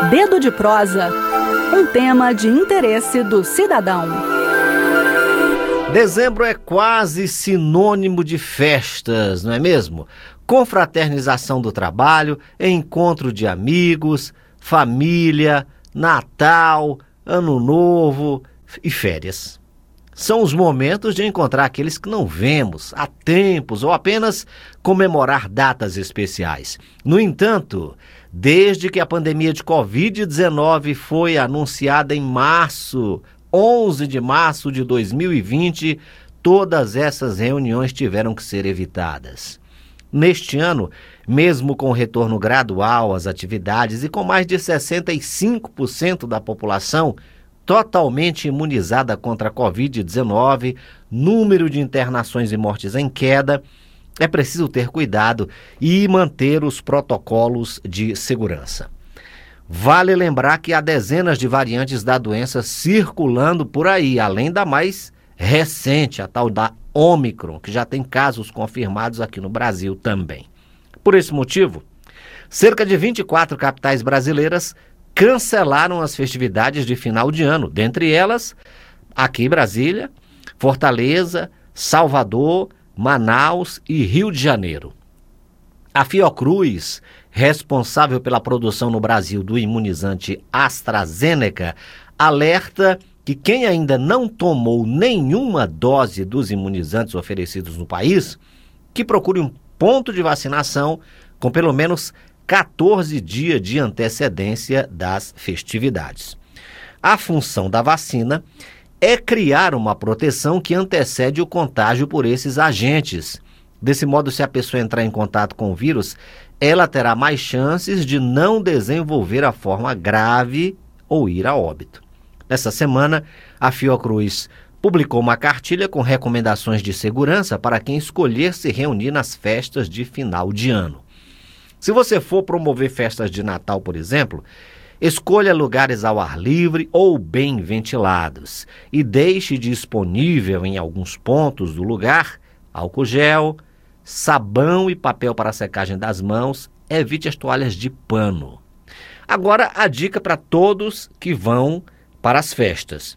Dedo de prosa, um tema de interesse do cidadão. Dezembro é quase sinônimo de festas, não é mesmo? Confraternização do trabalho, encontro de amigos, família, Natal, Ano Novo e férias. São os momentos de encontrar aqueles que não vemos há tempos ou apenas comemorar datas especiais. No entanto, desde que a pandemia de Covid-19 foi anunciada em março, 11 de março de 2020, todas essas reuniões tiveram que ser evitadas. Neste ano, mesmo com o retorno gradual às atividades e com mais de 65% da população totalmente imunizada contra a Covid-19, número de internações e mortes em queda, é preciso ter cuidado e manter os protocolos de segurança. Vale lembrar que há dezenas de variantes da doença circulando por aí, além da mais recente, a tal da Ômicron, que já tem casos confirmados aqui no Brasil também. Por esse motivo, cerca de 24 capitais brasileiras cancelaram as festividades de final de ano, dentre elas, aqui Brasília, Fortaleza, Salvador, Manaus e Rio de Janeiro. A Fiocruz, responsável pela produção no Brasil do imunizante AstraZeneca, alerta que quem ainda não tomou nenhuma dose dos imunizantes oferecidos no país, que procure um ponto de vacinação com pelo menos 14 dias de antecedência das festividades. A função da vacina é criar uma proteção que antecede o contágio por esses agentes. Desse modo, se a pessoa entrar em contato com o vírus, ela terá mais chances de não desenvolver a forma grave ou ir a óbito. Nessa semana, a Fiocruz publicou uma cartilha com recomendações de segurança para quem escolher se reunir nas festas de final de ano. Se você for promover festas de Natal, por exemplo, escolha lugares ao ar livre ou bem ventilados e deixe disponível em alguns pontos do lugar álcool gel, sabão e papel para secagem das mãos. Evite as toalhas de pano. Agora, a dica para todos que vão para as festas: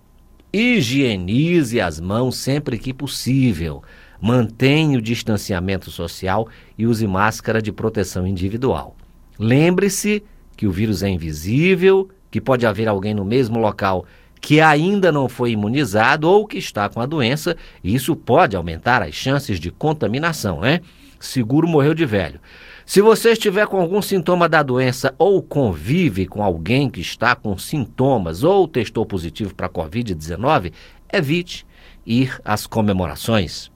higienize as mãos sempre que possível, mantenha o distanciamento social e use máscara de proteção individual. Lembre-se que o vírus é invisível, que pode haver alguém no mesmo local que ainda não foi imunizado ou que está com a doença, e isso pode aumentar as chances de contaminação, né? Seguro morreu de velho. Se você estiver com algum sintoma da doença ou convive com alguém que está com sintomas ou testou positivo para a Covid-19, evite ir às comemorações.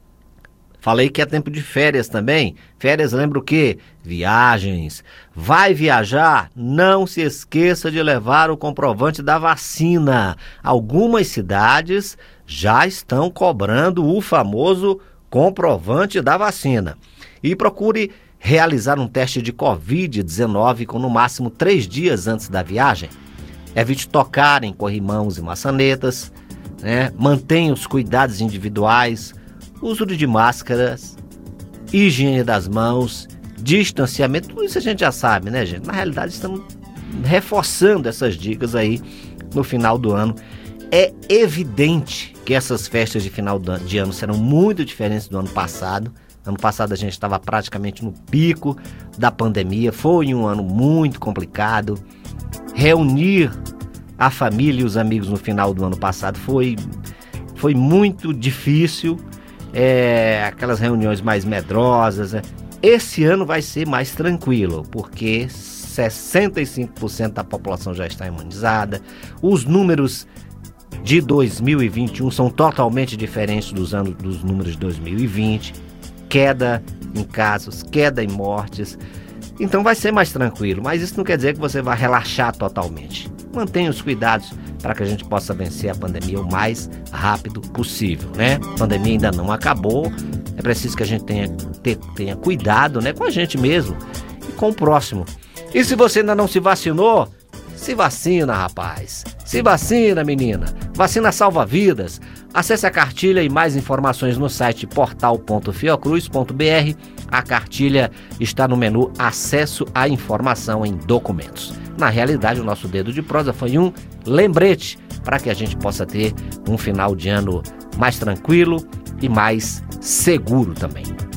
Falei que é tempo de férias também. Férias, lembra o quê? Viagens. Vai viajar? Não se esqueça de levar o comprovante da vacina. Algumas cidades já estão cobrando o famoso comprovante da vacina. E procure realizar um teste de Covid-19 com no máximo 3 dias antes da viagem. Evite tocar em corrimãos e maçanetas, né? Mantenha os cuidados individuais, uso de máscaras, higiene das mãos, distanciamento, tudo isso a gente já sabe, né, gente? Na realidade, estamos reforçando essas dicas aí no final do ano. É evidente que essas festas de final de ano serão muito diferentes do ano passado. Ano passado a gente estava praticamente no pico da pandemia, foi um ano muito complicado. Reunir a família e os amigos no final do ano passado foi muito difícil, aquelas reuniões mais medrosas. Esse ano vai ser mais tranquilo, porque 65% da população já está imunizada, os números de 2021 são totalmente diferentes dos números de 2020, queda em casos, queda em mortes, então vai ser mais tranquilo, mas isso não quer dizer que você vai relaxar totalmente. Mantenha os cuidados para que a gente possa vencer a pandemia o mais rápido possível, né? A pandemia ainda não acabou, é preciso que a gente tenha cuidado, né, com a gente mesmo e com o próximo. E se você ainda não se vacinou, se vacina, rapaz. Se vacina, menina. Vacina salva vidas. Acesse a cartilha e mais informações no site portal.fiocruz.br. A cartilha está no menu Acesso à Informação em Documentos. Na realidade, o nosso Dedo de Prosa foi um lembrete para que a gente possa ter um final de ano mais tranquilo e mais seguro também.